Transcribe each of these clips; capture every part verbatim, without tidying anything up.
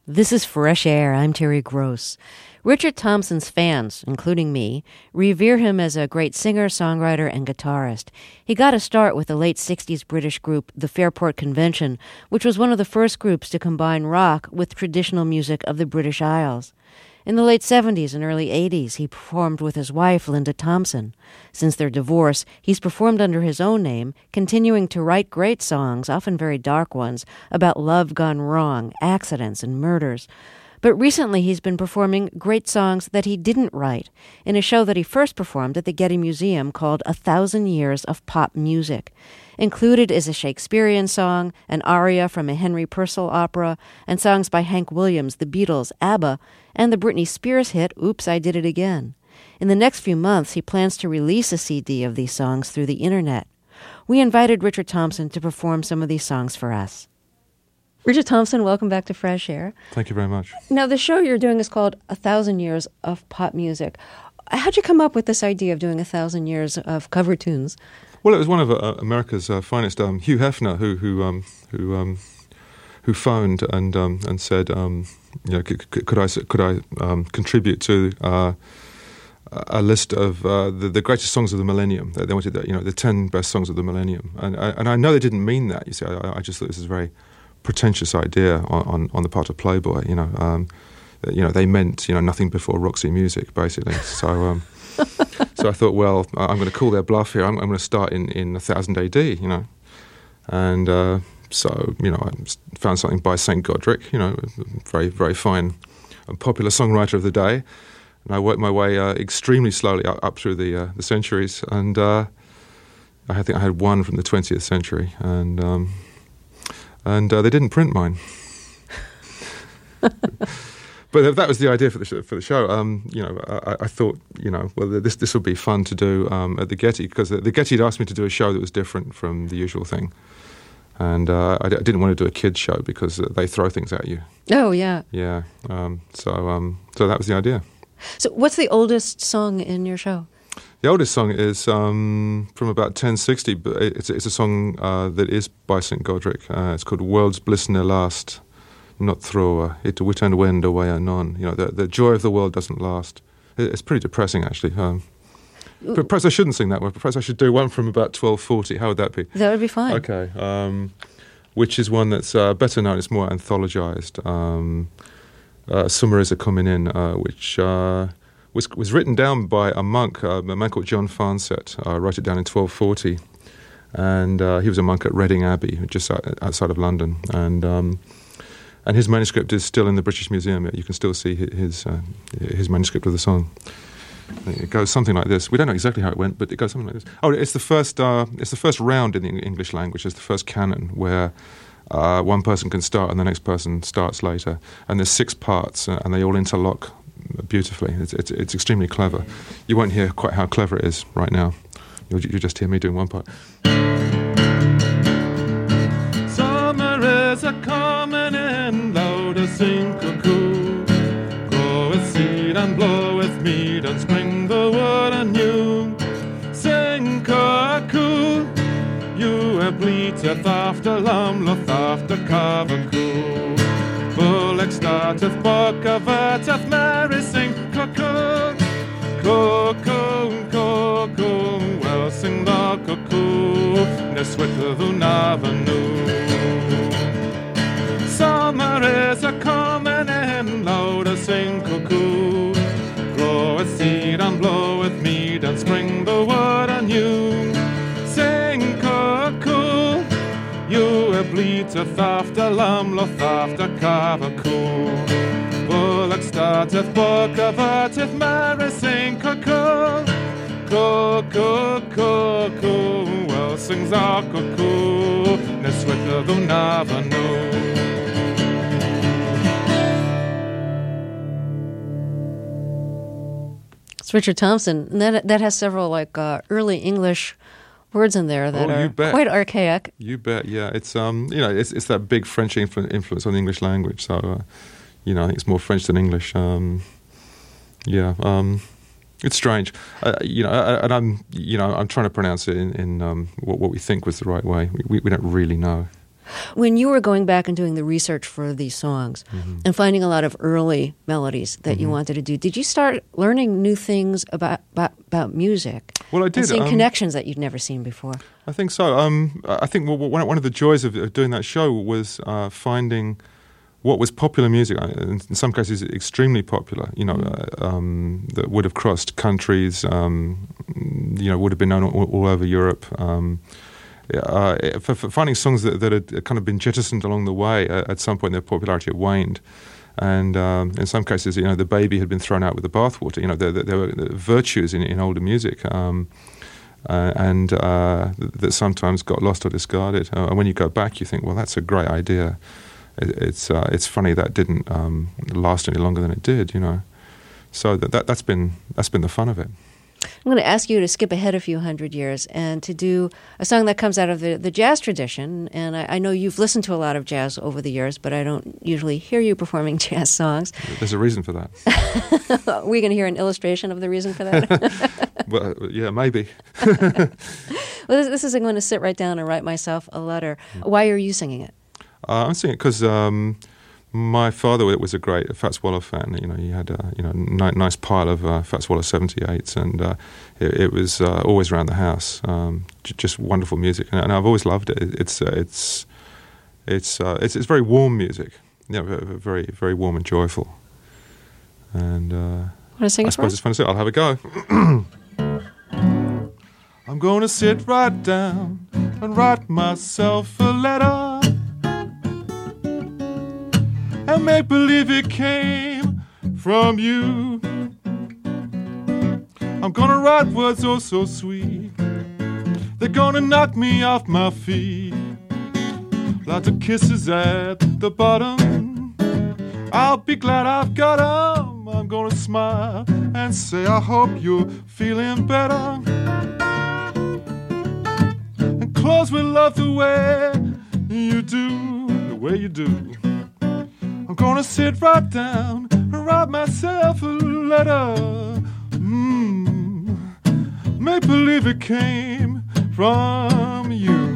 This is Fresh Air. I'm Terry Gross. Richard Thompson's fans, including me, revere him as a great singer, songwriter, and guitarist. He got a start with the late sixties British group The Fairport Convention, which was one of the first groups to combine rock with traditional music of the British Isles. In the late seventies and early eighties, he performed with his wife, Linda Thompson. Since their divorce, he's performed under his own name, continuing to write great songs, often very dark ones, about love gone wrong, accidents, and murders. But recently he's been performing great songs that he didn't write in a show that he first performed at the Getty Museum called A Thousand Years of Pop Music. Included is a Shakespearean song, an aria from a Henry Purcell opera, and songs by Hank Williams, the Beatles, ABBA, and the Britney Spears hit Oops, I Did It Again. In the next few months, he plans to release a C D of these songs through the internet. We invited Richard Thompson to perform some of these songs for us. Richard Thompson, welcome back to Fresh Air. Thank you very much. Now, the show you're doing is called A Thousand Years of Pop Music. How'd you come up with this idea of doing a thousand years of cover tunes? Well, it was one of uh, America's uh, finest, um, Hugh Hefner, who who um, who um, who phoned and um, and said, um, you know, could, could I could I um, contribute to uh, a list of uh, the, the greatest songs of the millennium? They wanted, the, you know, the ten best songs of the millennium, and I, and I know they didn't mean that. You see, I, I just thought this was a very pretentious idea on, on, on the part of Playboy. You know, um, you know, they meant you know nothing before Roxy Music, basically. So. Um, So I thought, well, I'm going to call their bluff here. I'm, I'm going to start in, in one thousand A D, you know. And uh, so, you know, I found something by Saint Godric, you know, very, very fine and popular songwriter of the day. And I worked my way uh, extremely slowly up, up through the uh, the centuries. And uh, I think I had one from the twentieth century. And, um, and uh, they didn't print mine. But that was the idea for the show. For the show, um, you know, I, I thought, you know, well, this this would be fun to do um, at the Getty, because the, the Getty had asked me to do a show that was different from the usual thing, and uh, I, d- I didn't want to do a kids show because they throw things at you. Oh yeah, yeah. Um, so um, so that was the idea. So what's the oldest song in your show? The oldest song is um, from about ten sixty, but it's it's a song uh, that is by Saint Godric. Uh, it's called "World's Bliss Ne'er Last. Not throw it wit and wend away anon." You know, the, the joy of the world doesn't last. It's pretty depressing, actually. Um, but perhaps I shouldn't sing that one. Perhaps I should do one from about twelve forty. How would that be? That would be fine. Okay. Um, which is one that's uh, better known. It's more anthologized. Um, uh, Summer is a Coming In, uh, which uh, was was written down by a monk, uh, a man called John Farnsett. Uh, wrote it down in twelve forty, and uh, he was a monk at Reading Abbey, just outside of London, and. Um, And his manuscript is still in the British Museum. You can still see his uh, his manuscript of the song. It goes something like this. We don't know exactly how it went, but it goes something like this. Oh, it's the first. Uh, it's the first round in the English language. It's the first canon where uh, one person can start and the next person starts later. And there's six parts, uh, and they all interlock beautifully. It's, it's it's extremely clever. You won't hear quite how clever it is right now. You'll, you'll just hear me doing one part. Summer is a coming in, loud as sing cuckoo. Grow with seed and blow with mead and spring the wood anew. Sing cuckoo, you a bleateth after lumloth after cavacoo. Bullock starteth, buck averteth, merry sing cuckoo. Cuckoo, cuckoo, well sing the cuckoo, nes wicked avenue. Summer is a coming in, loud as sing cuckoo. Grow with seed and blow with mead and spring the wood anew. Sing cuckoo, you a bleateth after lumloth after cavacoo. Bullock starteth, buck averteth, merry sing cuckoo. Cuckoo, cuckoo, well sings our cuckoo, nes wicked avenue. Richard Thompson. And that that has several like uh, early English words in there that oh, are bet. quite archaic. You bet. Yeah, it's um, you know, it's it's that big French influ- influence on the English language. So, uh, you know, I think it's more French than English. Um, yeah, um, it's strange. Uh, you know, and I'm you know I'm trying to pronounce it in, in um, what what we think was the right way. We we don't really know. When you were going back and doing the research for these songs mm-hmm. and finding a lot of early melodies that mm-hmm. you wanted to do, did you start learning new things about about, about music? Well, I did. And seeing um, connections that you'd never seen before. I think so. Um, I think one one of the joys of doing that show was uh, finding what was popular music. In some cases, extremely popular. You know, mm-hmm. uh, um, that would have crossed countries. Um, you know, would have been known all, all over Europe. Um, Uh, for, for finding songs that, that had kind of been jettisoned along the way, uh, at some point their popularity had waned, and um, in some cases, you know, the baby had been thrown out with the bathwater. You know, there, there were virtues in, in older music, um, uh, and uh, that sometimes got lost or discarded. Uh, and when you go back, you think, well, that's a great idea. It, it's uh, it's funny that didn't um, last any longer than it did. You know, so that, that that's been that's been the fun of it. I'm going to ask you to skip ahead a few hundred years and to do a song that comes out of the, the jazz tradition. And I, I know you've listened to a lot of jazz over the years, but I don't usually hear you performing jazz songs. There's a reason for that. Are we going to hear an illustration of the reason for that? Well, yeah, maybe. Well, this, this is I'm going to sit right down and write myself a letter. Why are you singing it? Uh, I'm singing it because um, my father was a great Fats Waller fan. You know, he had a you know ni- nice pile of uh, Fats Waller seventy-eights, and uh, it, it was uh, always around the house. Um, j- just wonderful music, and, and I've always loved it. It's uh, it's it's, uh, it's it's very warm music. Yeah, you know, very very warm and joyful. And uh, want to sing I it suppose for us? it's fun to sing. I'll have a go. I'm gonna sit right down and write myself a letter. And make believe it came from you. I'm gonna write words oh so sweet. They're gonna knock me off my feet. Lots of kisses at the bottom. I'll be glad I've got 'em. I'm gonna smile and say I hope you're feeling better. And close with love the way you do, the way you do. I'm gonna sit right down and write myself a letter. Mm, make believe it came from you.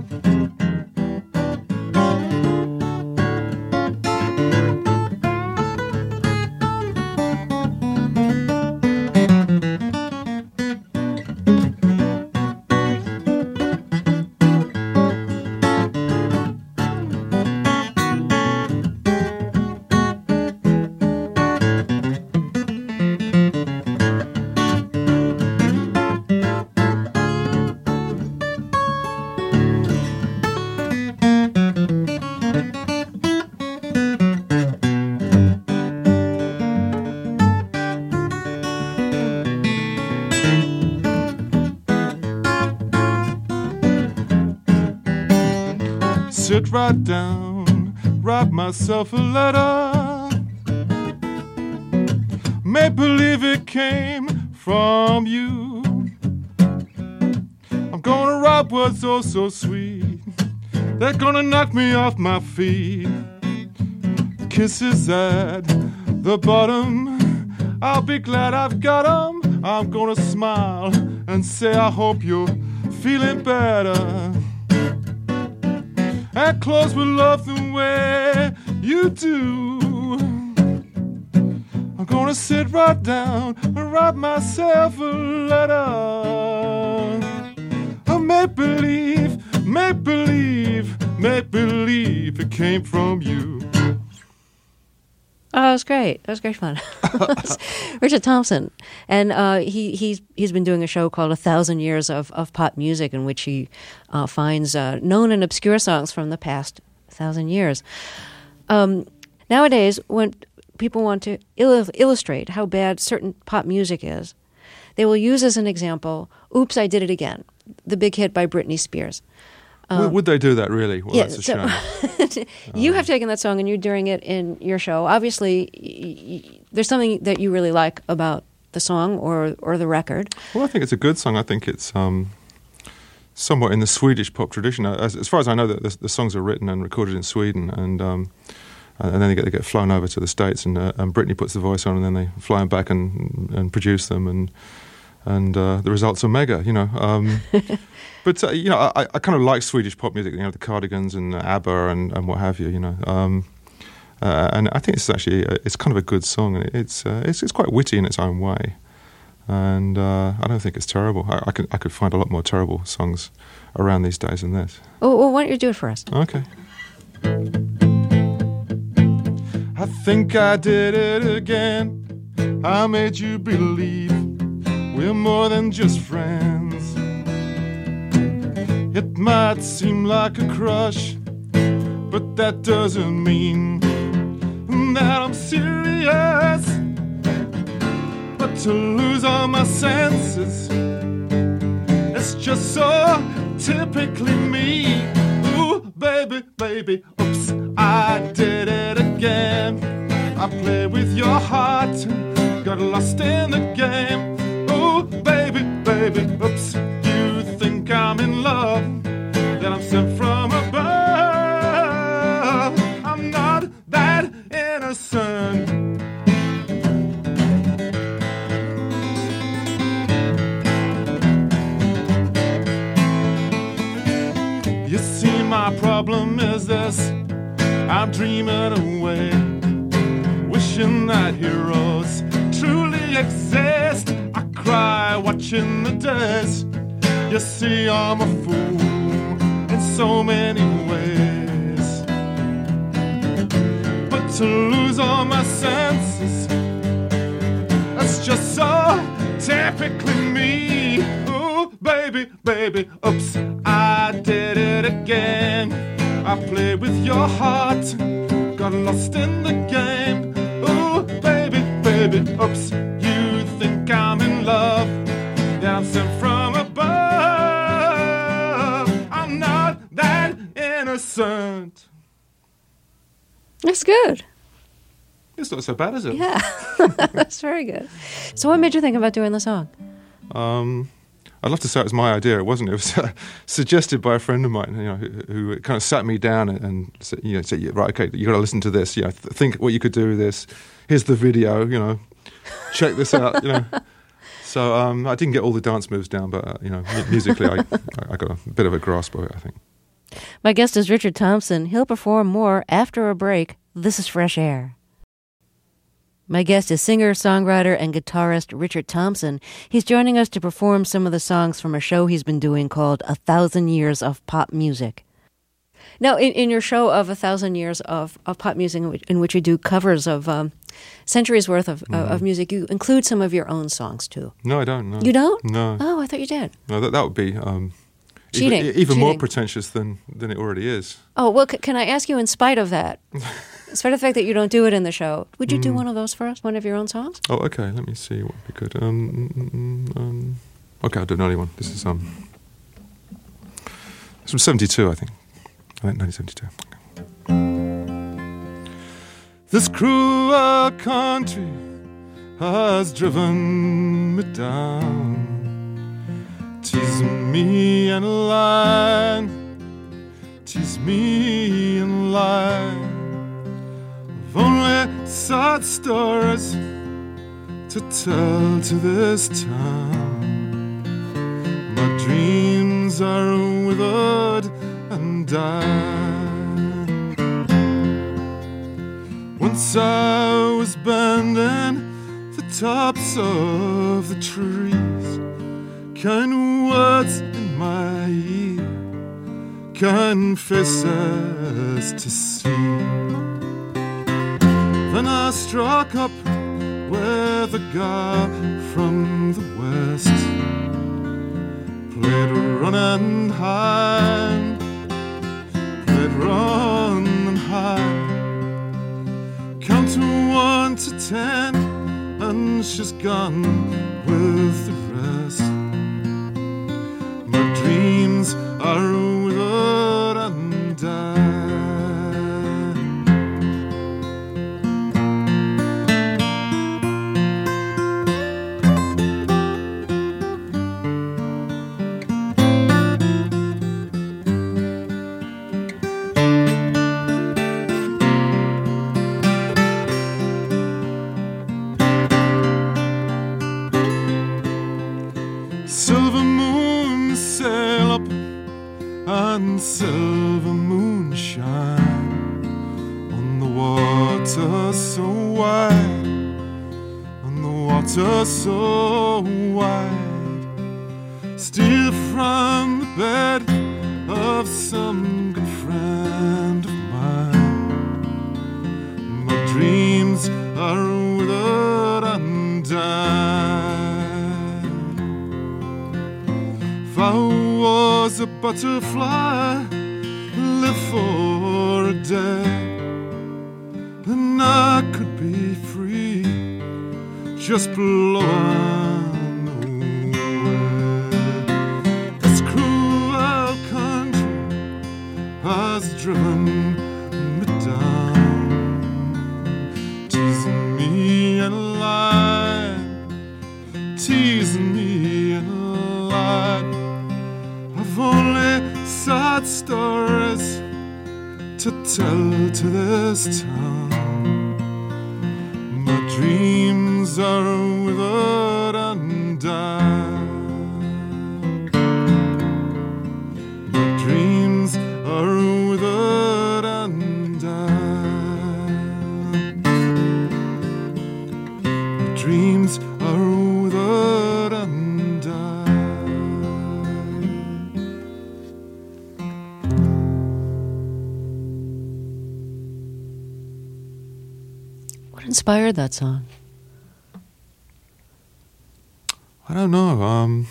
Sit right down, write myself a letter. Make believe it came from you. I'm gonna write words oh so sweet. They're gonna knock me off my feet. Kisses at the bottom. I'll be glad I've got 'em. I'm gonna smile and say I hope you're feeling better. And close with love the way you do. I'm gonna sit right down and write myself a letter. I make believe, make believe, make believe it came from you. Oh, it was great. That was great fun. Richard Thompson. And uh, he, he's he's been doing a show called A Thousand Years of, of Pop Music, in which he uh, finds uh, known and obscure songs from the past thousand years. Um, nowadays, when people want to il- illustrate how bad certain pop music is, they will use as an example, Oops, I Did It Again, the big hit by Britney Spears. Um, would they do that, really? Well, yeah, that's a so, shame. You um, have taken that song and you're doing it in your show. Obviously, y- y- there's something that you really like about the song or or the record. Well, I think it's a good song. I think it's um, somewhat in the Swedish pop tradition. As, as far as I know, the, the, the songs are written and recorded in Sweden, and um, and then they get they get flown over to the States, and, uh, and Britney puts the voice on, and then they fly them back and and produce them, and and uh, the results are mega, you know. Um, but uh, you know, I, I kind of like Swedish pop music, you know, the Cardigans and ABBA and, and what have you, you know. Um, uh, and I think it's actually uh, it's kind of a good song, and it's uh, it's it's quite witty in its own way, and uh, I don't think it's terrible. I, I could I could find a lot more terrible songs around these days than this. Oh, well, why don't you do it for us? Okay. I think I did it again. I made you believe we're more than just friends. It might seem like a crush, but that doesn't mean that I'm serious. But to lose all my senses, it's just so typically me. Ooh, baby, baby, oops, I did it again. I played with your heart, got lost in the game. Ooh, baby, baby, oops, you think I'm in love, that I'm sent from above. I'm not that innocent. You see, my problem is this: I'm dreaming away, wishing that heroes truly exist. I cry watching the days. You see, I'm a fool in so many ways, but to lose all my senses, that's just so typically me. Ooh, baby, baby, oops, I did it again. I played with your heart, got lost in the game. Ooh, baby, baby, oops, you think I'm in love, that I'm sent from above. I'm not that innocent. That's good. It's not so bad, is it? Yeah, that's very good. So what made you think about doing the song? Um, I'd love to say it was my idea. It wasn't. It was uh, suggested by a friend of mine, you know, who, who kind of sat me down and, and said, you know, said, yeah, right, okay, you got to listen to this. You know, th- think what you could do with this. Here's the video. You know, check this out. You know. So um, I didn't get all the dance moves down, but uh, you know, mu- musically, I, I got a bit of a grasp of it, I think. My guest is Richard Thompson. He'll perform more after a break. This is Fresh Air. My guest is singer, songwriter, and guitarist Richard Thompson. He's joining us to perform some of the songs from a show he's been doing called A Thousand Years of Pop Music. Now, in, in your show of A Thousand Years of, of Pop Music, in which, in which you do covers of um, centuries worth of, mm-hmm. uh, of music, you include some of your own songs, too. No, I don't. No. You don't? No. Oh, I thought you did. No, that, that would be... Um, Cheating. Even, even Cheating. more pretentious than, than it already is. Oh, well, c- can I ask you, in spite of that, in spite of the fact that you don't do it in the show, would you mm. do one of those for us, one of your own songs? Oh, okay, let me see what would be good. Um, mm, um, okay, I'll do an early one. This is um, it's from seventy-two, I think. I think nineteen seventy-two. Okay. This cruel country has driven me down. 'Tis me and line, 'tis me and line. I've only sad stories to tell to this town. My dreams are withered and dying. Once I was bending the tops of the trees, kind words in my ear, kind faces to see. Then I struck up with a guy from the west, played run and hide, played run and hide. Count to one to ten, and she's gone with the rest. Dreams are withered and dying. wide, and the water so wide, steal from the bed of some good friend of mine. My dreams are withered and died. If I was a butterfly, live for a day, and I could be free, just blow on away. This cruel country has driven me down, teasing me and lying, teasing me and lying. I've only sad stories to tell to this town. My dreams are withered and died. My dreams are withered and died. My dreams are withered and died. What inspired that song? I don't know. Um,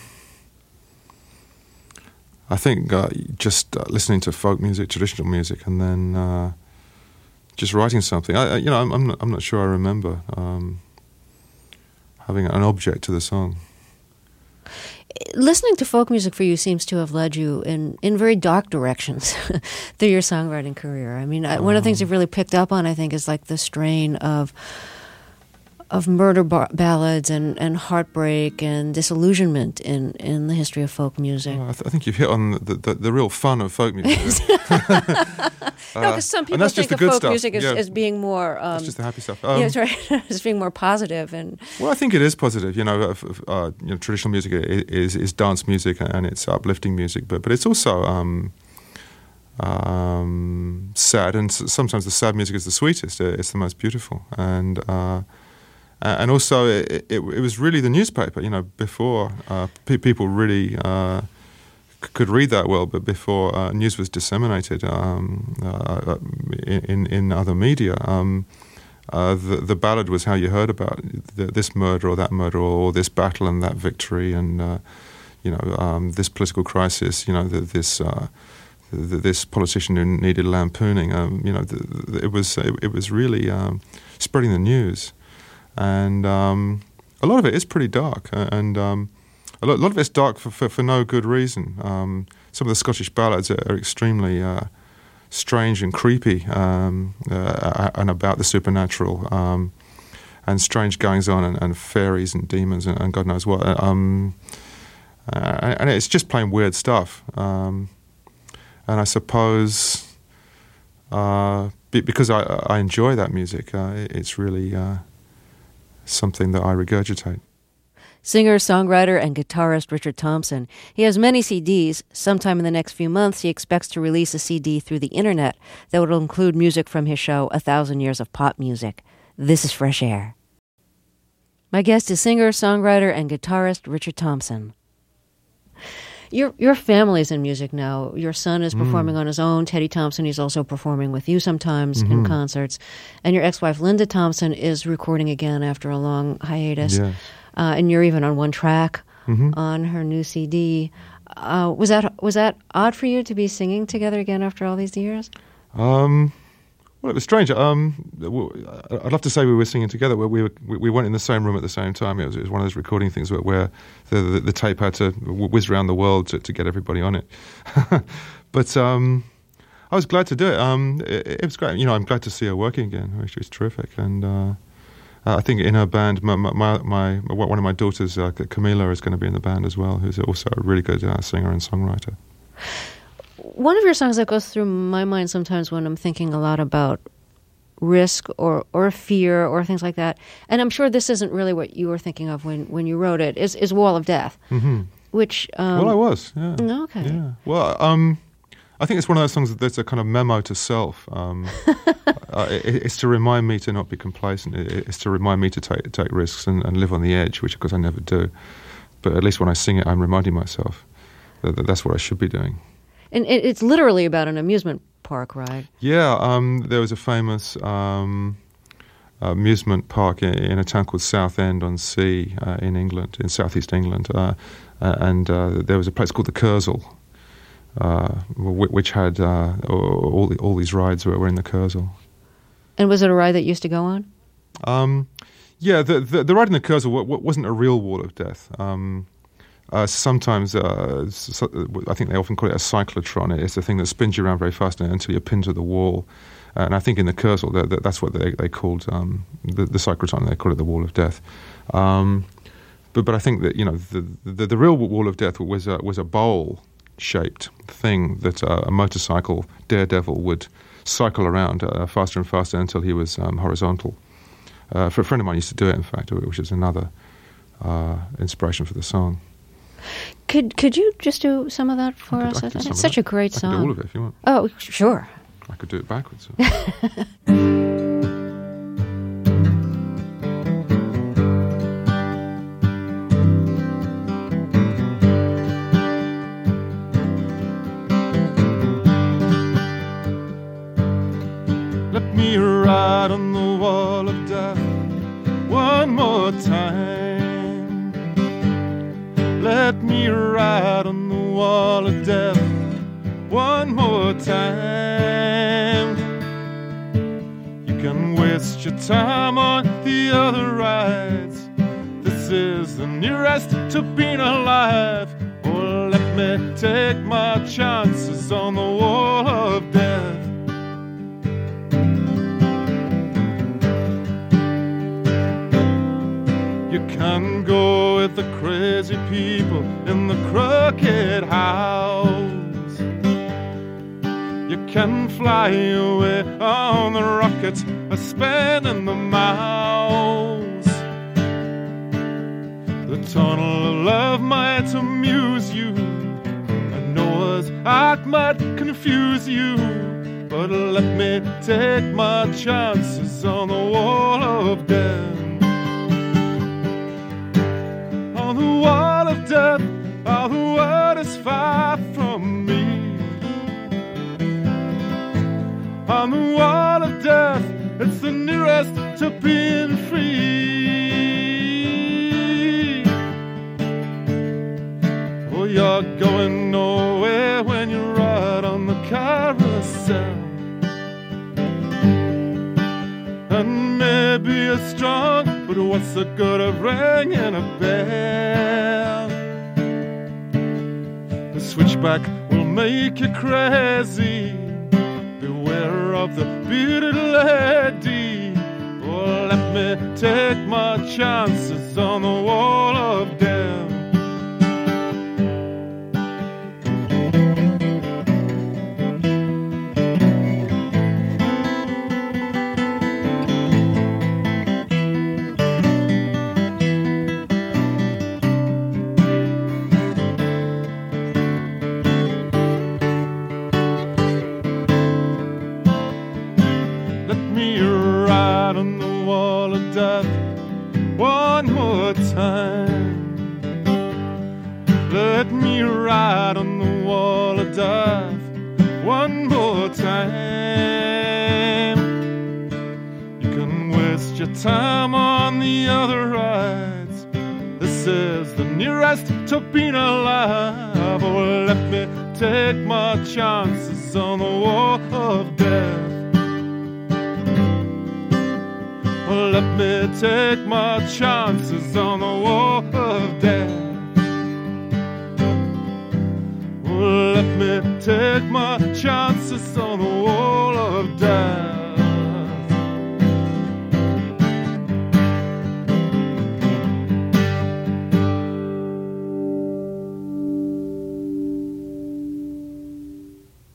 I think uh, just uh, listening to folk music, traditional music, and then uh, just writing something. I, I, you know, I'm, I'm not, I'm not sure I remember um, having an object to the song. Listening to folk music for you seems to have led you in, in very dark directions through your songwriting career. I mean, I, one of the things you've really picked up on, I think, is like the strain of of murder bar- ballads and, and heartbreak and disillusionment in, in the history of folk music. Well, I, th- I think you've hit on the, the, the real fun of folk music. No, because some people think of folk stuff. music as, yeah. as being more... Um, that's just the happy stuff. Um, yeah, that's right. As being more positive. And well, I think it is positive. You know, uh, uh, you know, traditional music is, is dance music and it's uplifting music, but but it's also um, um, sad, and sometimes the sad music is the sweetest. It's the most beautiful, and uh, and also it, it, it was really the newspaper. You know, before uh, pe- people really. Uh, could read that well, but before uh, news was disseminated um, uh, in in other media, um, uh, the the ballad was how you heard about the, this murder or that murder, or this battle and that victory, and uh, you know um, this political crisis. You know the, this uh, the, this politician who needed lampooning. Um, you know the, the, it was it, it was really um, spreading the news, and um, a lot of it is pretty dark, and. Um, A lot, a lot of it's dark for, for, for no good reason. Um, some of the Scottish ballads are, are extremely uh, strange and creepy, um, uh, and about the supernatural, um, and strange goings-on, and, and fairies and demons and, and God knows what. Um, uh, and it's just plain weird stuff. Um, and I suppose uh, because I, I enjoy that music, uh, it's really uh, something that I regurgitate. Singer, songwriter, and guitarist Richard Thompson. He has many C Ds. Sometime in the next few months, he expects to release a C D through the internet that will include music from his show, A Thousand Years of Pop Music. This is Fresh Air. My guest is singer, songwriter, and guitarist Richard Thompson. Your your family's in music now. Your son is performing mm. on his own. Teddy Thompson, he's also performing with you sometimes mm-hmm. in concerts. And your ex-wife, Linda Thompson, is recording again after a long hiatus. Yeah. Uh, and you're even on one track mm-hmm. on her new C D. Uh, was that was that odd for you to be singing together again after all these years? Um, well, it was strange. Um, I'd love to say we were singing together. We were, we weren't in the same room at the same time. It was, it was one of those recording things where, where the, the, the tape had to whiz around the world to, to get everybody on it. But um, I was glad to do it. Um, it. It was great. You know, I'm glad to see her working again. She was terrific, and. Uh, Uh, I think in her band, my, my, my one of my daughters, uh, Camila, is going to be in the band as well, who's also a really good uh, singer and songwriter. One of your songs that goes through my mind sometimes when I'm thinking a lot about risk or, or fear or things like that, and I'm sure this isn't really what you were thinking of when, when you wrote it, is, is Wall of Death, mm-hmm. which... Um, well, I was, yeah. Okay. Yeah. Well, um, I think it's one of those songs that's a kind of memo to self. Um, uh, it, it's to remind me to not be complacent. It, it's to remind me to take take risks and, and live on the edge, which of course I never do. But at least when I sing it, I'm reminding myself that, that that's what I should be doing. And it, it's literally about an amusement park ride. Yeah, um, there was a famous um, amusement park in, in a town called Southend-on-Sea uh, in England, in southeast England, uh, and uh, there was a place called the Kursaal. Uh, which had uh, all the, all these rides were in the Kursaal. And was it a ride that used to go on? Um, yeah, the, the the ride in the Kursaal wasn't a real wall of death. Um, uh, sometimes, uh, so, I think they often call it a cyclotron. It's the thing that spins you around very fast until you're pinned to the wall. And I think in the Kursaal, that, that's what they, they called um, the, the cyclotron. They called it the wall of death. Um, but but I think that you know the the, the real wall of death was a, was a bowl shaped thing that uh, a motorcycle daredevil would cycle around uh, faster and faster until he was um, horizontal. Uh, for a friend of mine used to do it, in fact, which is another uh, inspiration for the song. Could could you just do some of that for I us? could, I could It's such that. a great I song. I could do all of it if you want. Oh, sure. I could do it backwards. Let me ride on the wall of death one more time. Let me ride on the wall of death one more time. You can waste your time on the other rides. This is the nearest to being alive. Or let me take my chances on the wall of death. You can go with the crazy people in the crooked house. You can fly away on the rockets or spinning the mouse. The tunnel of love might amuse you, and Noah's Ark might confuse you. But let me take my chances on the wall of death. On the wall of death, all the world is far from me. On the wall of death, it's the nearest to being free. Oh, you're going nowhere when you ride on the carousel. And maybe you're strong, but what's the good of ringing a bell? The switchback will make you crazy. Beware of the bearded lady. Oh, let me take my chances on the wall of death. One more time. Let me ride on the wall of death one more time. You can waste your time on the other rides. This is the nearest to being alive. Oh, let me take my chances on the wall of death. Let me take my chances on the wall of death. Let me take my chances on the wall of death.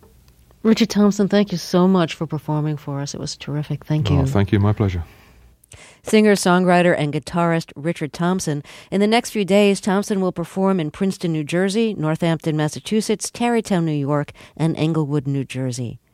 Richard Thompson, thank you so much for performing for us. It was terrific. Thank you. Oh, thank you. My pleasure. Singer, songwriter, and guitarist Richard Thompson. In the next few days, Thompson will perform in Princeton, New Jersey, Northampton, Massachusetts, Tarrytown, New York, and Englewood, New Jersey.